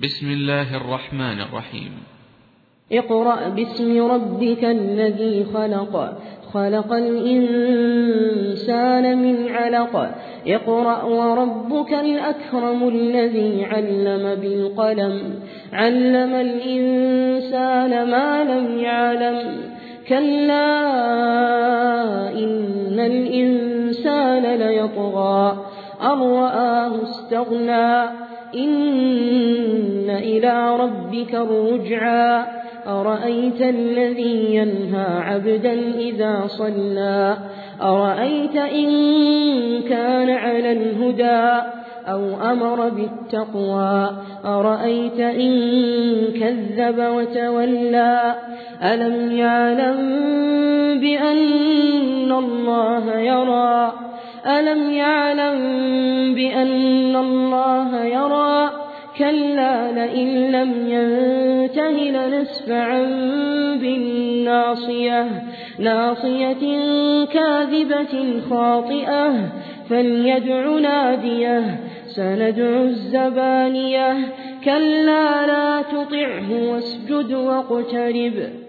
بسم الله الرحمن الرحيم. اقرأ باسم ربك الذي خلق خلق الإنسان من علق اقرأ وربك الأكرم الذي علم بالقلم علم الإنسان ما لم يعلم كلا إن الإنسان ليطغى أن رآه استغنى إن إلى ربك الرجعى أرأيت الذي ينهى عبدا إذا صلى أرأيت إن كان على الهدى أو أمر بالتقوى أرأيت إن كذب وتولى ألم يعلم بأن الله يرى ألم يعلم بأن الله يرى كلا لئن لم ينته لنسفعا بالناصية ناصية كاذبة خاطئة فليدع ناديه سندع الزبانية كلا لا تطعه واسجد واقترب